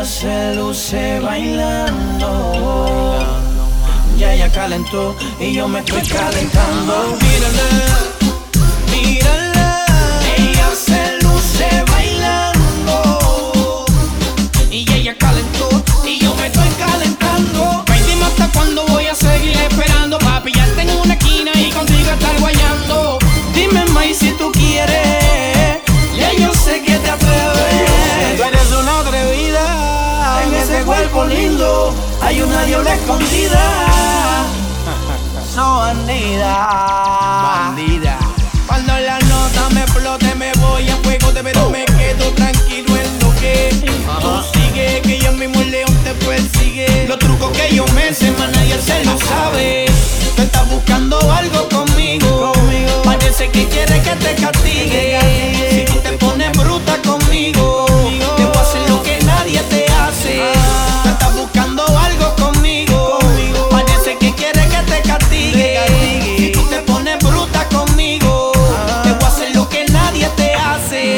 Ella se luce bailando. Ya ella calentó y yo me estoy calentando. Mírala, mírala. Ella se luce bailando. Y ella calentó y yo me estoy calentando. Ven, dime hasta cuándo voy a seguir esperando pa' pillarte en una esquina y contigo estar guayando. Dime, May, si tú quieres. Ya yo sé que te atreves. Tú eres una atrevida. En ese cuerpo lindo hay una diabla escondida. So bandida, bandida. Cuando la nota me explote me voy a fuego, pero me quedo tranquilo en lo que tú sigue, que yo mismo el león te persigue. Los trucos que yo me sé, man, nadie se lo sabe. Tú estás buscando algo conmigo. Parece que quieres que te castigue. Si tú te pones bruta conmigo, te voy a hacer lo que nadie te hace. Tú estás buscando algo conmigo. Parece que quieres que te castigue. Si tú te pones bruta conmigo, te voy a hacer lo que nadie te hace.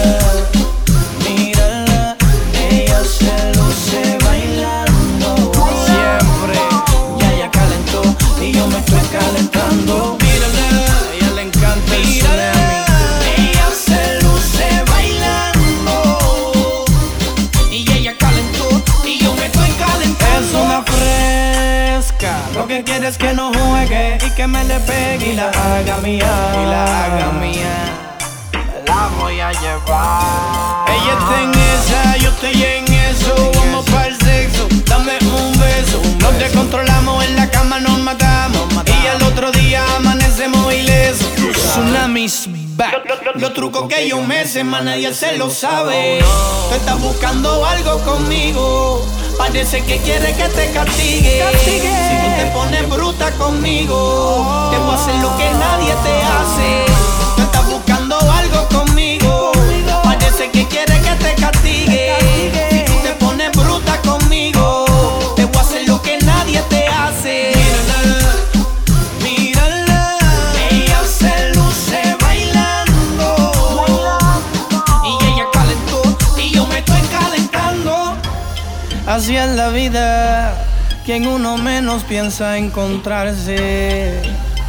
Mírala, ella se luce bailando. Siempre, ya ella calentó y yo me estoy calentando. Mírala, a ella le encanta el tsunami. Ella se luce bailando. Y ella calentó y yo me estoy calentando. Es una fresca, lo que quiere es que no juegue y que me le pegue y la haga mía. Y la haga mía, me la voy a llevar. Ella está en esa, yo estoy en eso. Vamos para el sexo, dame un beso. Nos descontrolamos en la cama, nos matamos. Y al otro día amanecemos ilesos. Tsunami's back. Los trucos que yo me sé, man, nadie se lo sabe. Tú estás buscando algo conmigo. Parece que quiere que te castigue. Si tú te pones bruta conmigo, te voy a hacer lo que nadie te hace. Tú estás buscando algo conmigo. Parece que quiere que te castigue. Si tú te pones bruta conmigo, te voy a hacer lo que nadie te hace. Mírala, mírala. Ella se luce bailando. Y ella calentó y yo me estoy calentando. Así es la vida, quien uno menos piensa encontrarse,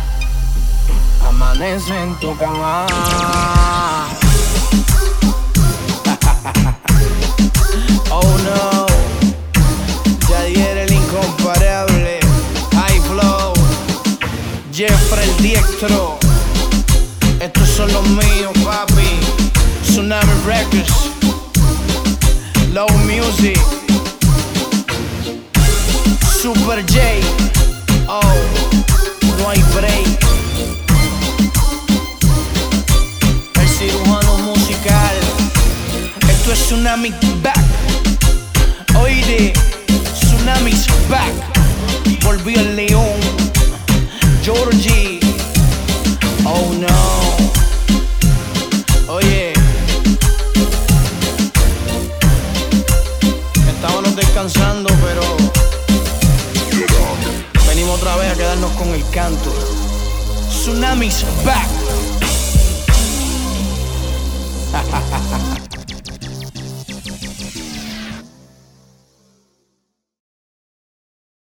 amanece en tu cama. Oh no, Yadier el incomparable, High Flow, Jeffrey el diestro. Estos son los míos, papi. Tsunami Records, Low Music, Super J. Oh, no hay break. El cirujano musical. Esto es Tsunami Back. Oye, Tsunami's back. Volvió el león, Georgie. Oh no. Oye, estábamos descansando, pero venimos otra vez a quedarnos con el canto. Tsunami's back.